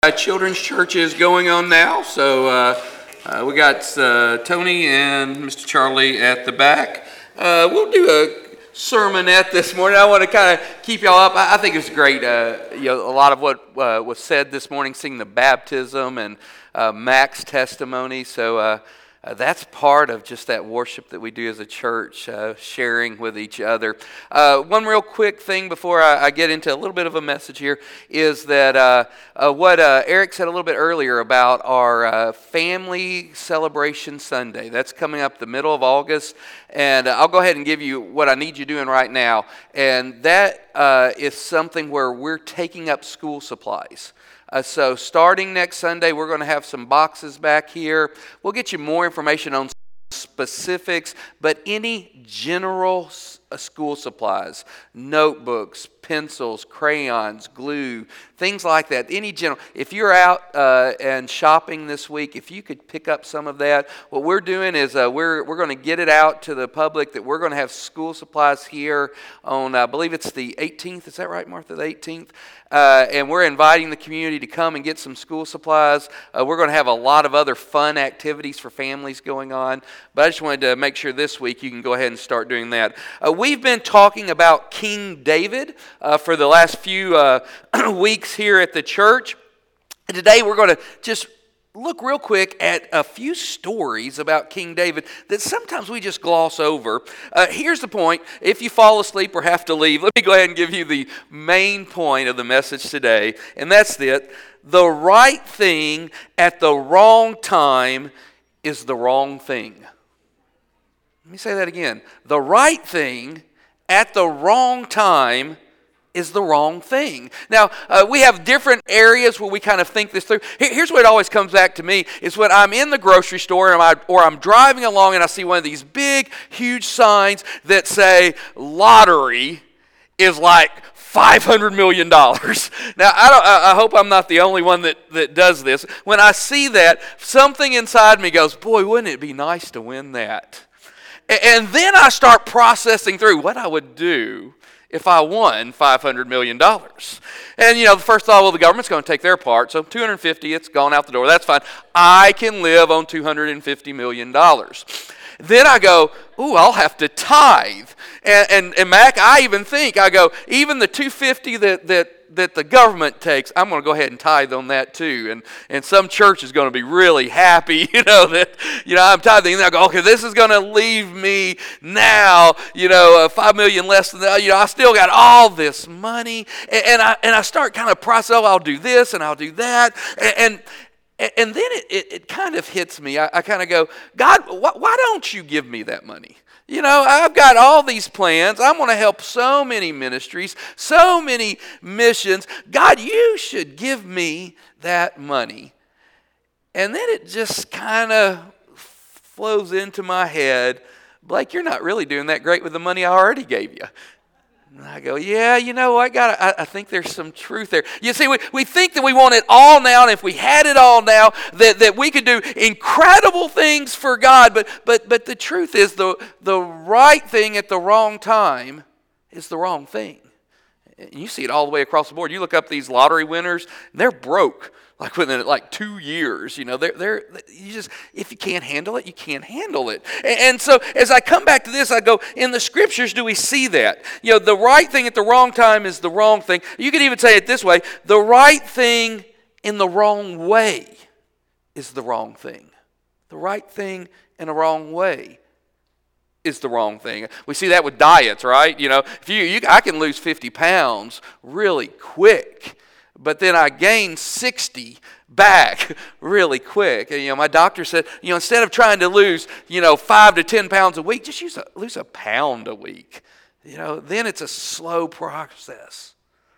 Children's church is going on now, so we got Tony and Mr. Charlie at the back. We'll do a sermonette this morning. I want to kind of keep y'all up. I think it's great. A lot of what was said this morning, seeing the baptism and Mac's testimony. So that's part of just that worship that we do as a church, sharing with each other. One real quick thing before I get into a little bit of a message here is that what Eric said a little bit earlier about our Family Celebration Sunday. That's coming up the middle of August, and I'll go ahead and give you what I need you doing right now. And that is something where we're taking up school supplies. So starting next Sunday, we're going to have some boxes back here. We'll get you more information on specifics, but any general school supplies, notebooks, pencils, crayons, glue, things like that. Any general. If you're out and shopping this week, if you could pick up some of that, what we're doing is we're going to get it out to the public that we're going to have school supplies here on, I believe it's the 18th. Is that right, Martha? The 18th. And we're inviting the community to come and get some school supplies. We're going to have a lot of other fun activities for families going on. But I just wanted to make sure this week you can go ahead and start doing that. We've been talking about King David for the last few weeks here at the church. And today we're going to just look real quick at a few stories about King David that sometimes we just gloss over. Here's the point. If you fall asleep or have to leave, let me go ahead and give you the main point of the message today. And that's it. The right thing at the wrong time is the wrong thing. Let me say that again. The right thing at the wrong time is the wrong thing. Now, we have different areas where we kind of think this through. Here's what always comes back to me is when I'm in the grocery store or I'm driving along and I see one of these big, huge signs that say lottery is like $500 million. Now, I hope I'm not the only one that does this. When I see that, something inside me goes, boy, wouldn't it be nice to win that? And then I start processing through what I would do if I won $500 million. And, the first thought, well, the government's going to take their part, so 250, it's gone out the door. That's fine. I can live on $250 million. Then I go, ooh, I'll have to tithe. And Mac, I even even the 250 that the government takes, I'm going to go ahead and tithe on that too. And some church is going to be really happy, that I'm tithing. And I go, okay, this is going to leave me now, $5 million less than that. I still got all this money. And I start kind of processing, I'll do this and I'll do that. And then it kind of hits me. I kind of go, God, why don't you give me that money? I've got all these plans. I'm going to help so many ministries, so many missions. God, you should give me that money. And then it just kind of flows into my head, Blake, you're not really doing that great with the money I already gave you. And I go, yeah, I think there's some truth there. You see, we think that we want it all now, and if we had it all now, that we could do incredible things for God. But the truth is, the right thing at the wrong time is the wrong thing. And you see it all the way across the board. You look up these lottery winners, and they're broke. Like within 2 years, they're you just, if you can't handle it, you can't handle it. And so as I come back to this, I go, in the scriptures, do we see that? The right thing at the wrong time is the wrong thing. You could even say it this way: the right thing in the wrong way is the wrong thing. The right thing in the wrong way is the wrong thing. We see that with diets, right? If I can lose 50 pounds really quick. But then I gained 60 back really quick. And, my doctor said, instead of trying to lose, 5 to 10 pounds a week, just lose a pound a week. Then it's a slow process.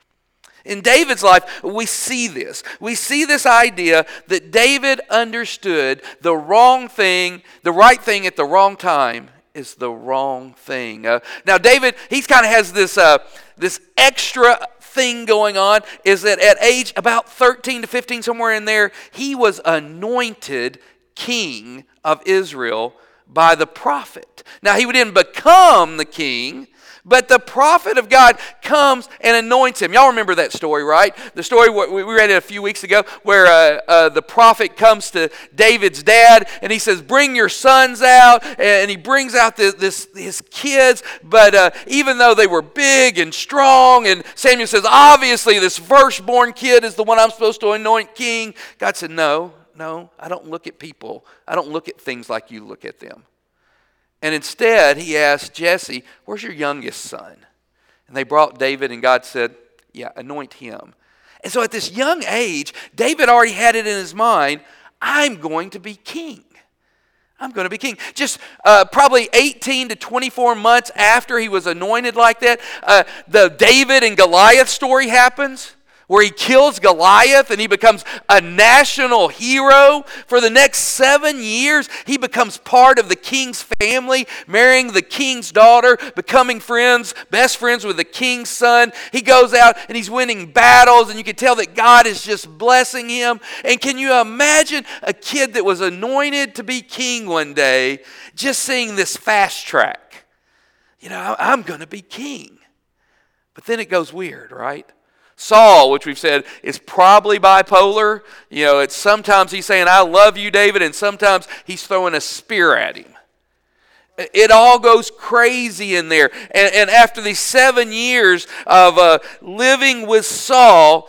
In David's life, we see this. We see this idea that David understood the right thing at the wrong time is the wrong thing. Now, David, he kind of has this extra thing going on, is that at age about 13 to 15, somewhere in there, he was anointed king of Israel by the prophet. Now, he didn't become the king, But the prophet of God comes and anoints him. Y'all remember that story, right? The story we read it a few weeks ago where the prophet comes to David's dad and he says, bring your sons out. And he brings out his kids. But even though they were big and strong, and Samuel says, obviously this firstborn kid is the one I'm supposed to anoint king. God said, no, I don't look at people. I don't look at things like you look at them. And instead, he asked Jesse, where's your youngest son? And they brought David, and God said, yeah, anoint him. And so at this young age, David already had it in his mind, I'm going to be king. I'm going to be king. Just probably 18 to 24 months after he was anointed like that, the David and Goliath story happens, where he kills Goliath and he becomes a national hero. For the next 7 years, he becomes part of the king's family, marrying the king's daughter, becoming best friends with the king's son. He goes out and he's winning battles, and you can tell that God is just blessing him. And can you imagine a kid that was anointed to be king one day just seeing this fast track? I'm going to be king. But then it goes weird, right? Saul, which we've said is probably bipolar. It's sometimes he's saying, I love you, David, and sometimes he's throwing a spear at him. It all goes crazy in there. And after these 7 years of living with Saul,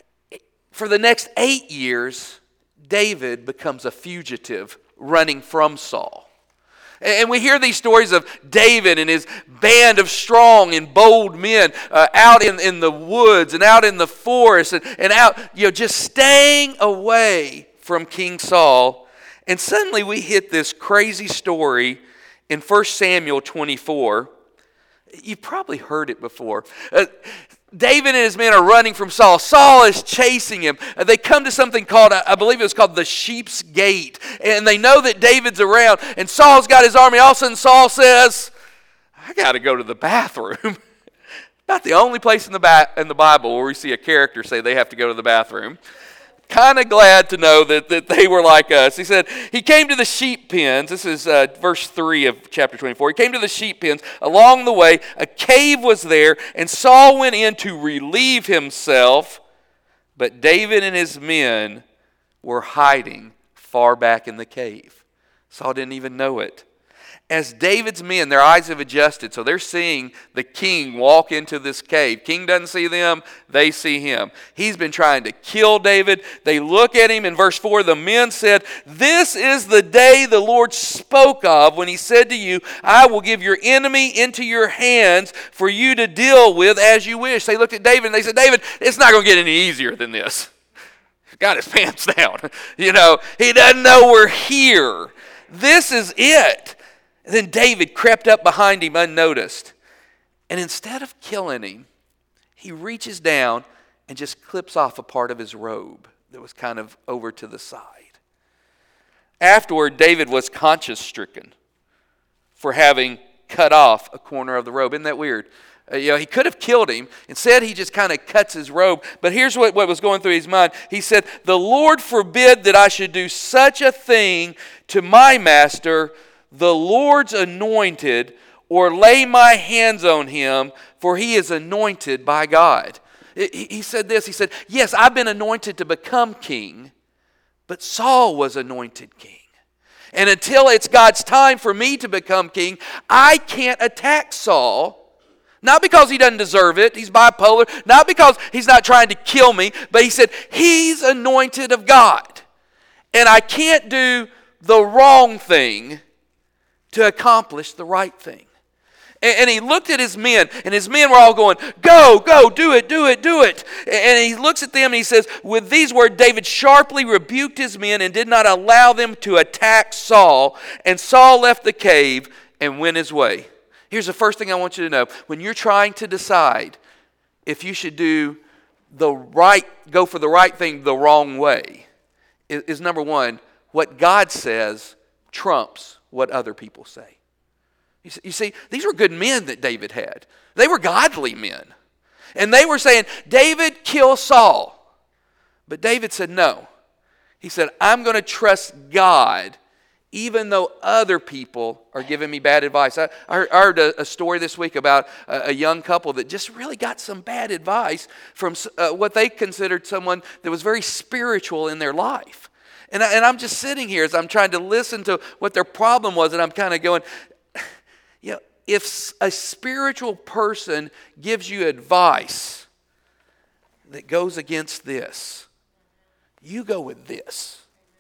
for the next 8 years, David becomes a fugitive running from Saul. And we hear these stories of David and his band of strong and bold men out in the woods and out in the forest and out, just staying away from King Saul. And suddenly we hit this crazy story in 1 Samuel 24. You've probably heard it before. David and his men are running from Saul. Saul is chasing him. They come to something called, I believe it was called the Sheep's Gate. And they know that David's around. And Saul's got his army. All of a sudden Saul says, I got to go to the bathroom. About the only place in the Bible where we see a character say they have to go to the bathroom. Kind of glad to know that they were like us. He said, he came to the sheep pens. This is verse 3 of chapter 24. He came to the sheep pens. Along the way, a cave was there, and Saul went in to relieve himself. But David and his men were hiding far back in the cave. Saul didn't even know it. As David's men, their eyes have adjusted, so they're seeing the king walk into this cave. King doesn't see them, they see him. He's been trying to kill David. They look at him in verse 4. The men said, this is the day the Lord spoke of when he said to you, I will give your enemy into your hands for you to deal with as you wish. They looked at David and they said, David, it's not going to get any easier than this. He's got his pants down. He doesn't know we're here. This is it. And then David crept up behind him unnoticed. And instead of killing him, he reaches down and just clips off a part of his robe that was kind of over to the side. Afterward, David was conscience-stricken for having cut off a corner of the robe. Isn't that weird? He could have killed him. Instead, he just kind of cuts his robe. But here's what was going through his mind. He said, the Lord forbid that I should do such a thing to my master, the Lord's anointed, or lay my hands on him, for he is anointed by God. He said this, he said, yes, I've been anointed to become king, but Saul was anointed king. And until it's God's time for me to become king, I can't attack Saul. Not because he doesn't deserve it, he's bipolar, not because he's not trying to kill me, but he said, he's anointed of God. And I can't do the wrong thing to accomplish the right thing. And he looked at his men, and his men were all going, go, do it. And he looks at them and he says, with these words, David sharply rebuked his men and did not allow them to attack Saul. And Saul left the cave and went his way. Here's the first thing I want you to know. When you're trying to decide if you should go for the right thing the wrong way, is number one, what God says trumps what other people say. You see, these were good men that David had. They were godly men. And they were saying, David, kill Saul. But David said no. He said, I'm going to trust God even though other people are giving me bad advice. I heard a story this week about a young couple that just really got some bad advice from what they considered someone that was very spiritual in their life. And I'm just sitting here as I'm trying to listen to what their problem was, and I'm kind of going, if a spiritual person gives you advice that goes against this, you go with this.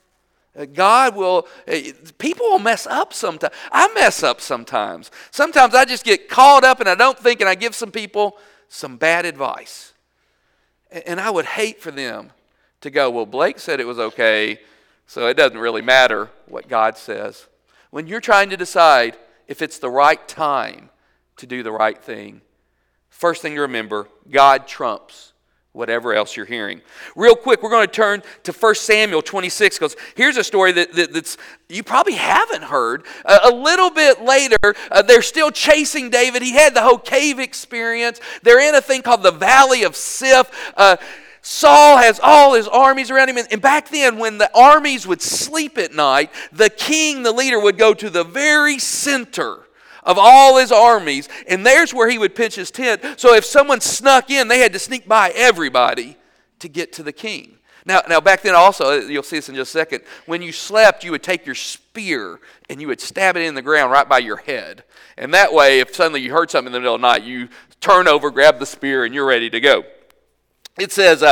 God will, people will mess up sometimes. I mess up sometimes. Sometimes I just get caught up and I don't think, and I give some people some bad advice. And I would hate for them to go, well, Blake said it was okay, so it doesn't really matter what God says. When you're trying to decide if it's the right time to do the right thing, first thing to remember, God trumps whatever else you're hearing. Real quick, we're going to turn to 1 Samuel 26, because here's a story that's you probably haven't heard. A little bit later, they're still chasing David. He had the whole cave experience. They're in a thing called the Valley of Sif. Saul has all his armies around him. And back then, when the armies would sleep at night, the king, the leader, would go to the very center of all his armies, and there's where he would pitch his tent. So if someone snuck in, they had to sneak by everybody to get to the king. Now back then also, you'll see this in just a second, when you slept, you would take your spear and you would stab it in the ground right by your head. And that way, if suddenly you heard something in the middle of the night, you turn over, grab the spear, and you're ready to go. It says,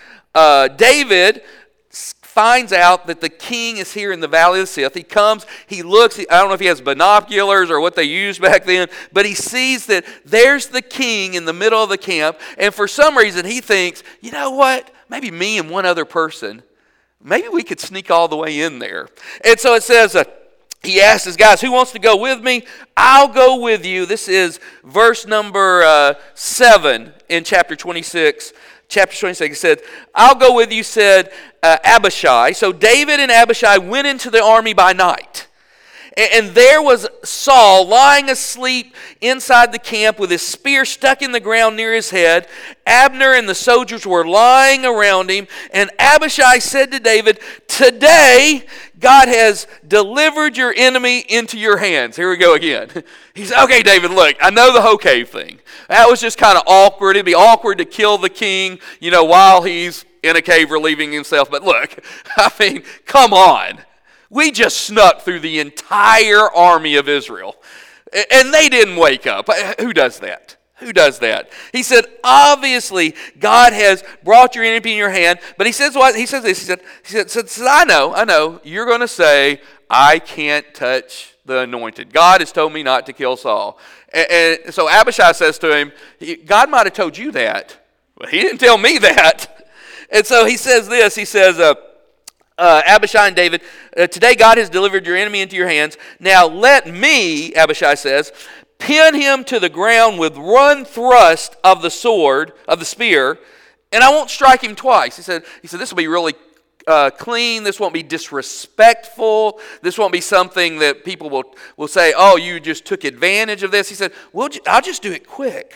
David finds out that the king is here in the Valley of Sif. He comes, he looks, I don't know if he has binoculars or what they used back then, but he sees that there's the king in the middle of the camp, and for some reason he thinks, you know what, maybe me and one other person, maybe we could sneak all the way in there. And so it says, he asked his guys, who wants to go with me? I'll go with you. This is verse number 7 in chapter 26. Chapter 26, it said, I'll go with you, said Abishai. So David and Abishai went into the army by night. And there was Saul lying asleep inside the camp with his spear stuck in the ground near his head. Abner and the soldiers were lying around him. And Abishai said to David, today God has delivered your enemy into your hands. Here we go again. He said, okay, David, look, I know the whole cave thing. That was just kind of awkward. It'd be awkward to kill the king, while he's in a cave relieving himself. But look, I mean, come on. We just snuck through the entire army of Israel. And they didn't wake up. Who does that? Who does that? He said, obviously, God has brought your enemy in your hand. But he says what? He says this. He said, I know. You're going to say, I can't touch the anointed. God has told me not to kill Saul. And so Abishai says to him, God might have told you that, but he didn't tell me that. And so he says this. He says, Abishai and David, today God has delivered your enemy into your hands. Now let me, Abishai says, pin him to the ground with one thrust of the sword, of the spear, and I won't strike him twice. He said, this will be really clean. This won't be disrespectful. This won't be something that people will say, oh, you just took advantage of this. He said, I'll just do it quick.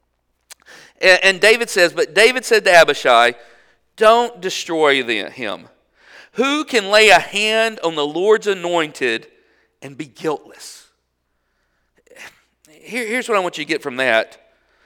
And David says, but David said to Abishai, don't destroy him. Who can lay a hand on the Lord's anointed and be guiltless? Here's what I want you to get from that.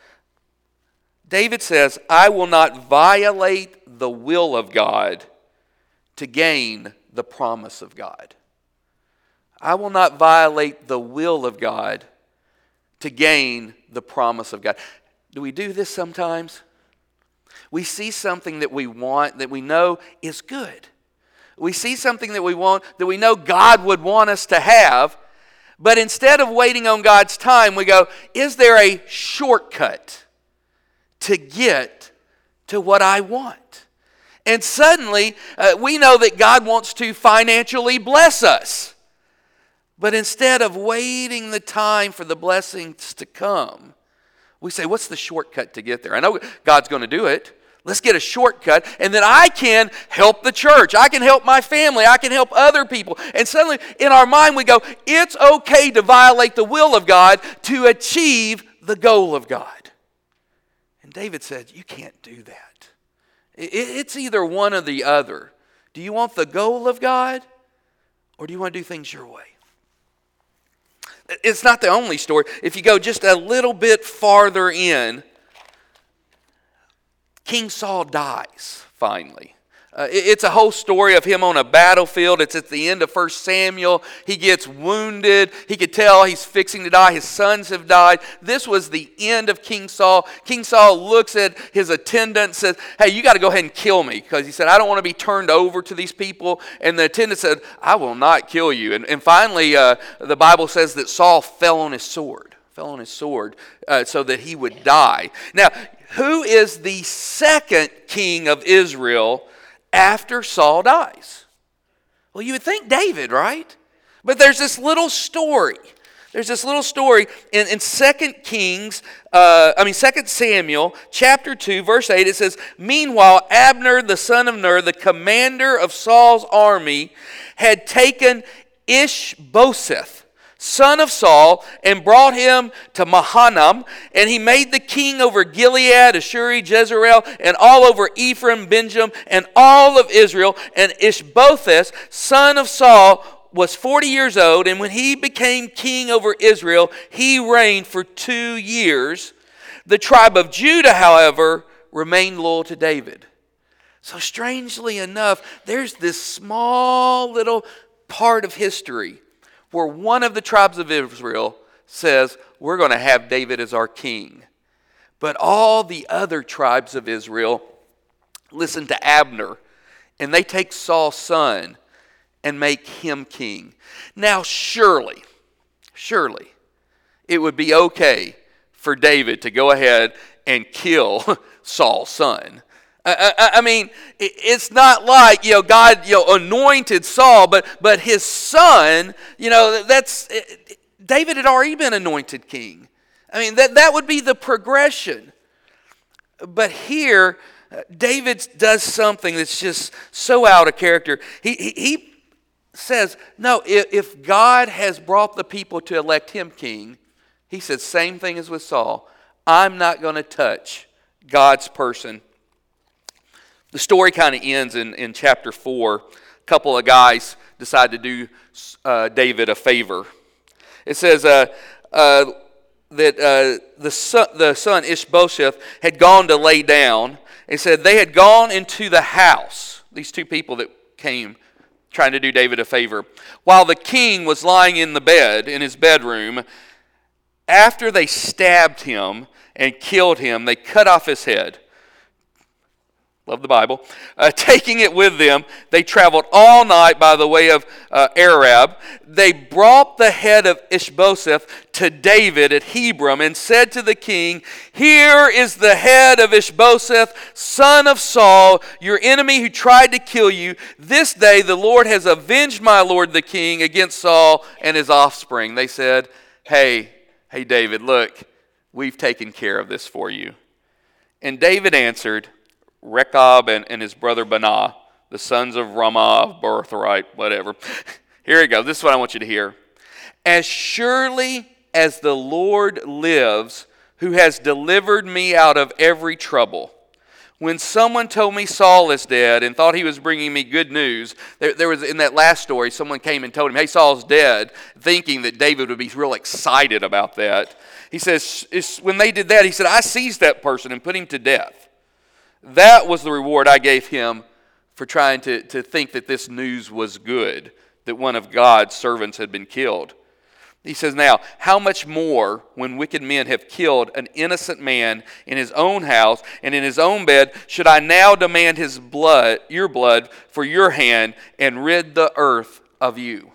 David says, I will not violate the will of God to gain the promise of God. I will not violate the will of God to gain the promise of God. Do we do this sometimes? We see something that we want, that we know is good. We see something that we want, that we know God would want us to have, but instead of waiting on God's time, we go, is there a shortcut to get to what I want? And suddenly, we know that God wants to financially bless us. But instead of waiting the time for the blessings to come, we say, what's the shortcut to get there? I know God's going to do it. Let's get a shortcut, and then I can help the church. I can help my family. I can help other people. And suddenly, in our mind, we go, it's okay to violate the will of God to achieve the goal of God. And David said, you can't do that. It's either one or the other. Do you want the goal of God, or do you want to do things your way? It's not the only story. If you go just a little bit farther in, King Saul dies finally. It's a whole story of him on a battlefield. It's at the end of 1 Samuel. He gets wounded. He could tell he's fixing to die. His sons have died. This was the end of King Saul. King Saul looks at his attendant and says, hey, you got to go ahead and kill me. Because he said, I don't want to be turned over to these people. And the attendant said, I will not kill you. And finally, the Bible says that Saul fell on his sword so that he would die. Now, who is the second king of Israel after Saul dies? Well, you would think David, right? But there's this little story. There's this little story in 2 Samuel chapter 2, verse 8. It says, meanwhile, Abner, the son of Ner, the commander of Saul's army, had taken Ishbosheth, son of Saul, and brought him to Mahanaim, and he made the king over Gilead, Ashuri, Jezreel, and all over Ephraim, Benjamin, and all of Israel. And Ishbosheth, son of Saul, was 40 years old, and when he became king over Israel, he reigned for 2 years. The tribe of Judah, however, remained loyal to David. So strangely enough, there's this small little part of history where one of the tribes of Israel says, we're going to have David as our king. But all the other tribes of Israel listen to Abner, and they take Saul's son and make him king. Now, surely, it would be okay for David to go ahead and kill Saul's son. I mean, it's not like, God, anointed Saul, but his son, David had already been anointed king. I mean, that would be the progression. But here, David does something that's just so out of character. He says, no, if God has brought the people to elect him king, he says, same thing as with Saul, I'm not going to touch God's person. The story kind of ends in chapter 4. A couple of guys decide to do David a favor. It says that the son Ishbosheth had gone to lay down. It said they had gone into the house, these two people that came trying to do David a favor, while the king was lying in the bed, in his bedroom. After they stabbed him and killed him, they cut off his head. Love the Bible. Taking it with them, they traveled all night by the way of Arab. They brought the head of Ishbosheth to David at Hebron and said to the king, here is the head of Ishbosheth, son of Saul, your enemy who tried to kill you. This day the Lord has avenged my lord the king against Saul and his offspring. They said, hey David, look, we've taken care of this for you. And David answered, Rechab and his brother Banah, the sons of Ramah of birthright, whatever. Here we go. This is what I want you to hear. As surely as the Lord lives, who has delivered me out of every trouble. When someone told me Saul is dead and thought he was bringing me good news, there was in that last story, someone came and told him, hey, Saul's dead, thinking that David would be real excited about that. He says, when they did that, he said, I seized that person and put him to death. That was the reward I gave him for trying to think that this news was good, that one of God's servants had been killed. He says, now, how much more when wicked men have killed an innocent man in his own house and in his own bed, should I now demand his blood, your blood, for your hand and rid the earth of you?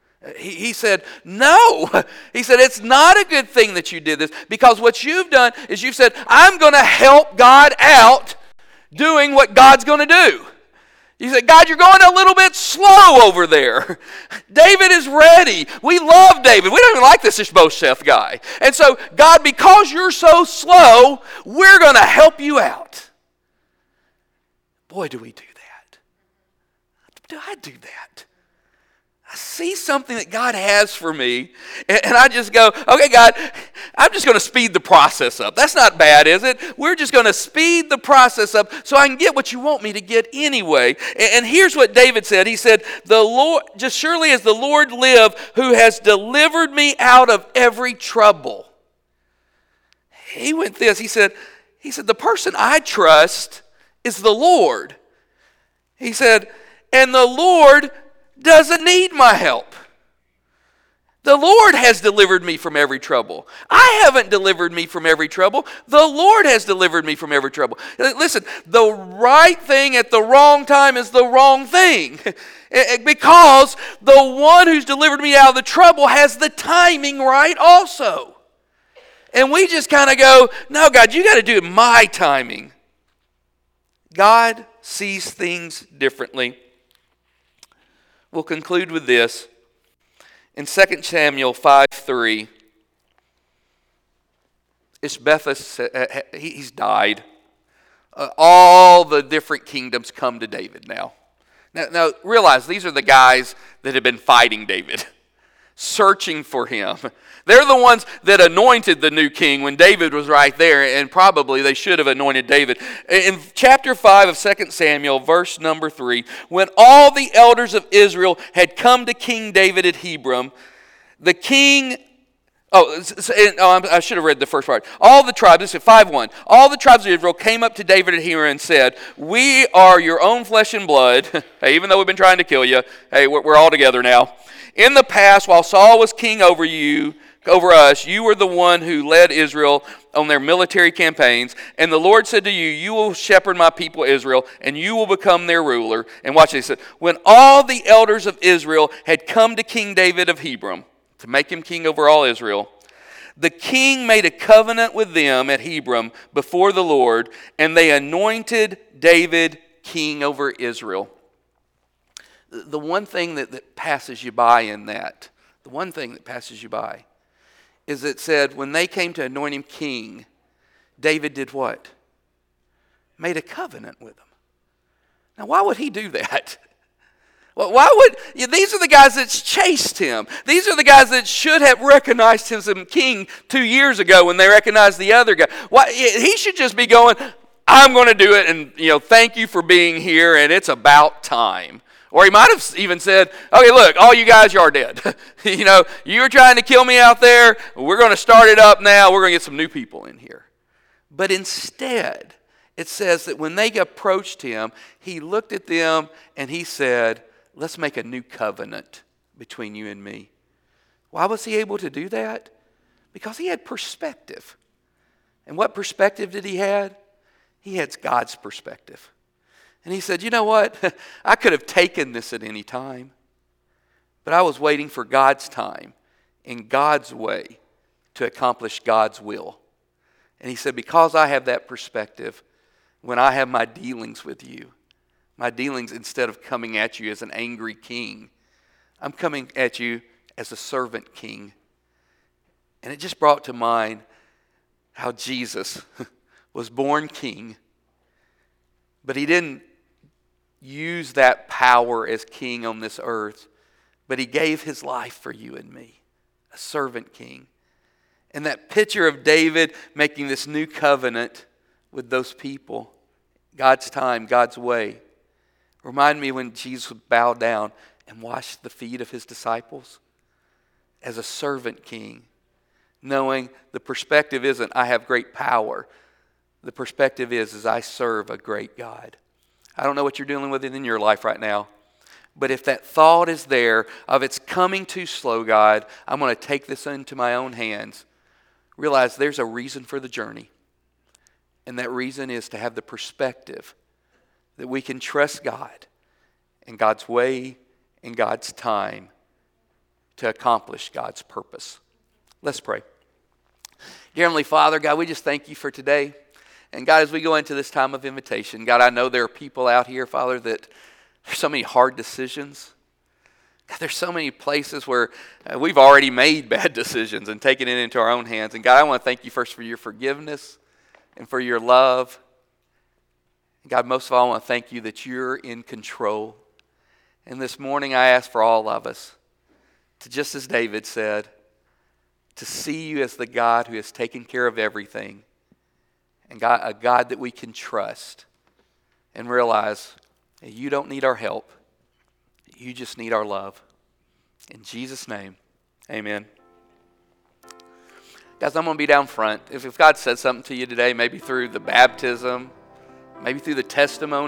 He said, no. He said, it's not a good thing that you did this, because what you've done is you've said, I'm going to help God out doing what God's going to do. You said, God, you're going a little bit slow over there. David is ready. We love David. We don't even like this Ishbosheth guy. And so, God, because you're so slow, we're going to help you out. Boy, do we do that. Do I do that? I see something that God has for me, and I just go, okay, God, I'm just going to speed the process up. That's not bad, is it? We're just going to speed the process up so I can get what you want me to get anyway. And here's what David said. He said, "The Lord, just surely as the Lord live, who has delivered me out of every trouble." He went this. He said, the person I trust is the Lord. He said, and the Lord doesn't need my help. The Lord has delivered me from every trouble. I haven't delivered me from every trouble. The Lord has delivered me from every trouble. Listen, the right thing at the wrong time is the wrong thing. Because the one who's delivered me out of the trouble has the timing right also. And we just kind of go, no, God, you got to do it my timing. God sees things differently. We'll conclude with this. In 2 Samuel 5:3, Ishbosheth, he's died. All the different kingdoms come to David now. Now, realize these are the guys that have been fighting David, searching for him. They're the ones that anointed the new king when David was right there, and probably they should have anointed David. In chapter 5 of 2 Samuel, verse number 3, when all the elders of Israel had come to King David at Hebron, the king... I should have read the first part. All the tribes, this is 5:1. All the tribes of Israel came up to David at Hebron and said, "We are your own flesh and blood." Hey, even though we've been trying to kill you, hey, we're all together now. "In the past, while Saul was king over us, you were the one who led Israel on their military campaigns. And the Lord said to you, you will shepherd my people Israel, and you will become their ruler." And watch this. He said, when all the elders of Israel had come to King David of Hebron to make him king over all Israel, the king made a covenant with them at Hebron before the Lord, and they anointed David king over Israel. The one thing that passes you by in that, is it said when they came to anoint him king, David did what? Made a covenant with them. Now, why would he do that? Well, these are the guys that chased him. These are the guys that should have recognized him as king 2 years ago when they recognized the other guy. Why, he should just be going, I'm going to do it, and thank you for being here, and it's about time. Or he might have even said, okay, look, all you guys, you are dead. You were trying to kill me out there. We're going to start it up now. We're going to get some new people in here. But instead, it says that when they approached him, he looked at them and he said, let's make a new covenant between you and me. Why was he able to do that? Because he had perspective. And what perspective did he have? He had God's perspective. And he said, you know what? I could have taken this at any time, but I was waiting for God's time in God's way to accomplish God's will. And he said, because I have that perspective, when I have my dealings with you, my dealings, instead of coming at you as an angry king, I'm coming at you as a servant king. And it just brought to mind how Jesus was born king, but he didn't use that power as king on this earth, but he gave his life for you and me, a servant king. And that picture of David making this new covenant with those people, God's time, God's way, remind me when Jesus would bow down and wash the feet of his disciples as a servant king, knowing the perspective isn't I have great power. The perspective is I serve a great God. I don't know what you're dealing with in your life right now, but if that thought is there of it's coming too slow, God, I'm going to take this into my own hands, realize there's a reason for the journey. And that reason is to have the perspective that we can trust God and God's way and God's time to accomplish God's purpose. Let's pray. Dear Heavenly Father, God, we just thank you for today. And God, as we go into this time of invitation, God, I know there are people out here, Father, that there's so many hard decisions. God, there's so many places where we've already made bad decisions and taken it into our own hands. And God, I want to thank you first for your forgiveness and for your love. And God, most of all, I want to thank you that you're in control. And this morning I ask for all of us to, just as David said, to see you as the God who has taken care of everything, and God, a God that we can trust, and realize that you don't need our help. You just need our love. In Jesus' name, amen. Guys, I'm going to be down front. If God said something to you today, maybe through the baptism, maybe through the testimony,